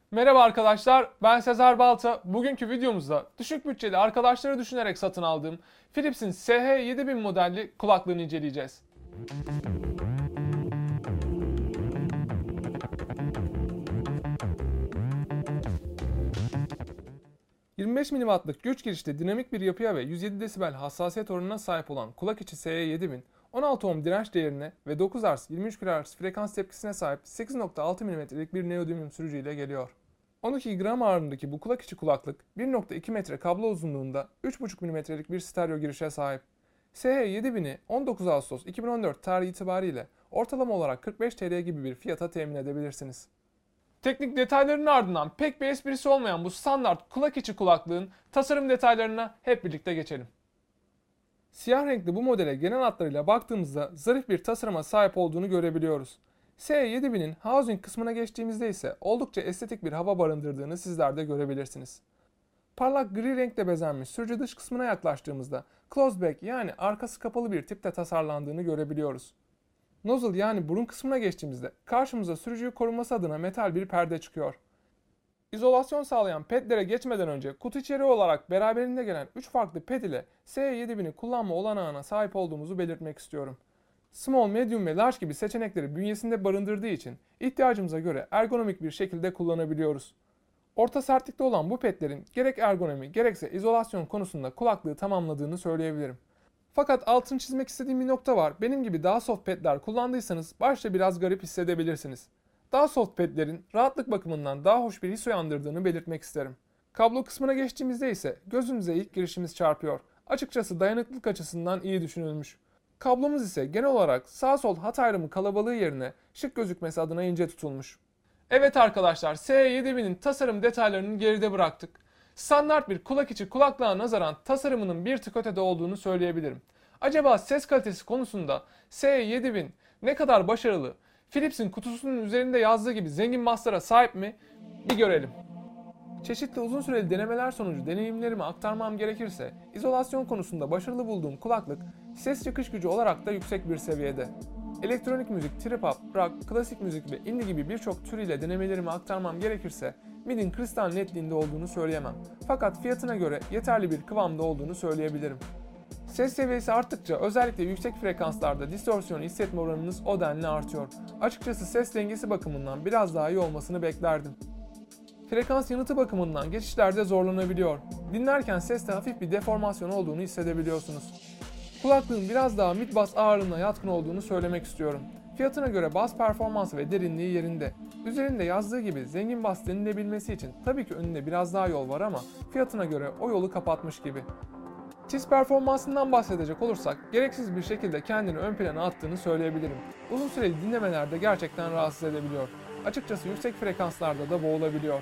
Merhaba arkadaşlar, ben Sezer Balta. Bugünkü videomuzda düşük bütçeli arkadaşları düşünerek satın aldığım Philips'in SH7000 modelli kulaklığını inceleyeceğiz. 25 miliwattlık güç girişli dinamik bir yapıya ve 107 desibel hassasiyet oranına sahip olan kulak içi SH7000, 16 ohm direnç değerine ve 9 Hz 23 kHz frekans tepkisine sahip 8.6 mm'lik bir neodymium sürücüyle geliyor. 12 gram ağırlığındaki bu kulak içi kulaklık 1.2 metre kablo uzunluğunda 3.5 mm'lik bir stereo girişe sahip. SH7000'i 19 Ağustos 2014 tarihi itibariyle ortalama olarak 45 TL gibi bir fiyata temin edebilirsiniz. Teknik detaylarının ardından pek bir esprisi olmayan bu standart kulak içi kulaklığın tasarım detaylarına hep birlikte geçelim. Siyah renkli bu modele genel hatlarıyla baktığımızda zarif bir tasarıma sahip olduğunu görebiliyoruz. S7000'in housing kısmına geçtiğimizde ise oldukça estetik bir hava barındırdığını sizler de görebilirsiniz. Parlak gri renkle bezenmiş sürücü dış kısmına yaklaştığımızda closed back yani arkası kapalı bir tipte tasarlandığını görebiliyoruz. Nozzle yani burun kısmına geçtiğimizde karşımıza sürücüyü koruması adına metal bir perde çıkıyor. İzolasyon sağlayan pedlere geçmeden önce kutu içeriği olarak beraberinde gelen 3 farklı ped ile S7000'i kullanma olanağına sahip olduğumuzu belirtmek istiyorum. Small, Medium ve Large gibi seçenekleri bünyesinde barındırdığı için ihtiyacımıza göre ergonomik bir şekilde kullanabiliyoruz. Orta sertlikte olan bu pedlerin gerek ergonomi gerekse izolasyon konusunda kulaklığı tamamladığını söyleyebilirim. Fakat altını çizmek istediğim bir nokta var. Benim gibi daha soft pedler kullandıysanız başta biraz garip hissedebilirsiniz. Daha soft pedlerin rahatlık bakımından daha hoş bir his uyandırdığını belirtmek isterim. Kablo kısmına geçtiğimizde ise gözümüze ilk girişimiz çarpıyor. Açıkçası dayanıklılık açısından iyi düşünülmüş. Kablomuz ise genel olarak sağ sol hat ayrımı kalabalığı yerine şık gözükmesi adına ince tutulmuş. Evet arkadaşlar, S7000'in tasarım detaylarını geride bıraktık. Standart bir kulak içi kulaklığa nazaran tasarımının bir tık ötede olduğunu söyleyebilirim. Acaba ses kalitesi konusunda S7000 ne kadar başarılı, Philips'in kutusunun üzerinde yazdığı gibi zengin basslara sahip mi? Bir görelim. Çeşitli uzun süreli denemeler sonucu deneyimlerimi aktarmam gerekirse, izolasyon konusunda başarılı bulduğum kulaklık, ses çıkış gücü olarak da yüksek bir seviyede. Elektronik müzik, trip hop, rock, klasik müzik ve indie gibi birçok tür ile denemelerimi aktarmam gerekirse, midin kristal netliğinde olduğunu söyleyemem. Fakat fiyatına göre yeterli bir kıvamda olduğunu söyleyebilirim. Ses seviyesi arttıkça özellikle yüksek frekanslarda distorsiyon hissetme oranınız o denli artıyor. Açıkçası ses dengesi bakımından biraz daha iyi olmasını beklerdim. Frekans yanıtı bakımından geçişlerde zorlanabiliyor. Dinlerken seste hafif bir deformasyon olduğunu hissedebiliyorsunuz. Kulaklığın biraz daha mid bass ağırlığına yatkın olduğunu söylemek istiyorum. Fiyatına göre bas performansı ve derinliği yerinde. Üzerinde yazdığı gibi zengin bas denilebilmesi için tabii ki önünde biraz daha yol var ama fiyatına göre o yolu kapatmış gibi. Tiz performansından bahsedecek olursak gereksiz bir şekilde kendini ön plana attığını söyleyebilirim. Uzun süreli dinlemelerde gerçekten rahatsız edebiliyor. Açıkçası yüksek frekanslarda da boğulabiliyor.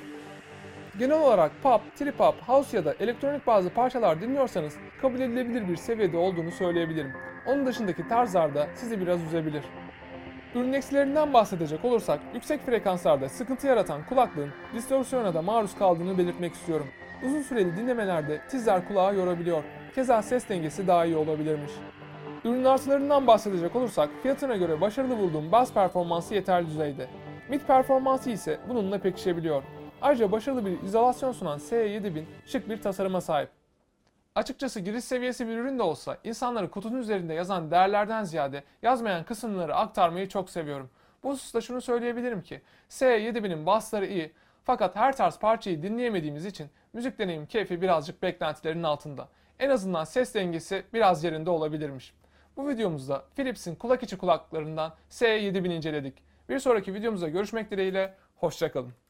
Genel olarak pop, trip hop, house ya da elektronik bazı parçalar dinliyorsanız kabul edilebilir bir seviyede olduğunu söyleyebilirim. Onun dışındaki tarzlarda sizi biraz üzebilir. Ürün eksilerinden bahsedecek olursak yüksek frekanslarda sıkıntı yaratan kulaklığın distorsiyona da maruz kaldığını belirtmek istiyorum. Uzun süreli dinlemelerde tizler kulağı yorabiliyor. Keza ses dengesi daha iyi olabilirmiş. Ürün artılarından bahsedecek olursak fiyatına göre başarılı bulduğum bas performansı yeterli düzeyde. Mid performansı ise bununla pekişebiliyor. Ayrıca başarılı bir izolasyon sunan S7000 şık bir tasarıma sahip. Açıkçası giriş seviyesi bir ürün de olsa insanları kutunun üzerinde yazan değerlerden ziyade yazmayan kısımları aktarmayı çok seviyorum. Bu hususta şunu söyleyebilirim ki S7000'in bassları iyi fakat her tarz parçayı dinleyemediğimiz için müzik deneyim keyfi birazcık beklentilerin altında. En azından ses dengesi biraz yerinde olabilirmiş. Bu videomuzda Philips'in kulak içi kulaklıklarından S7000 inceledik. Bir sonraki videomuzda görüşmek dileğiyle, hoşça kalın.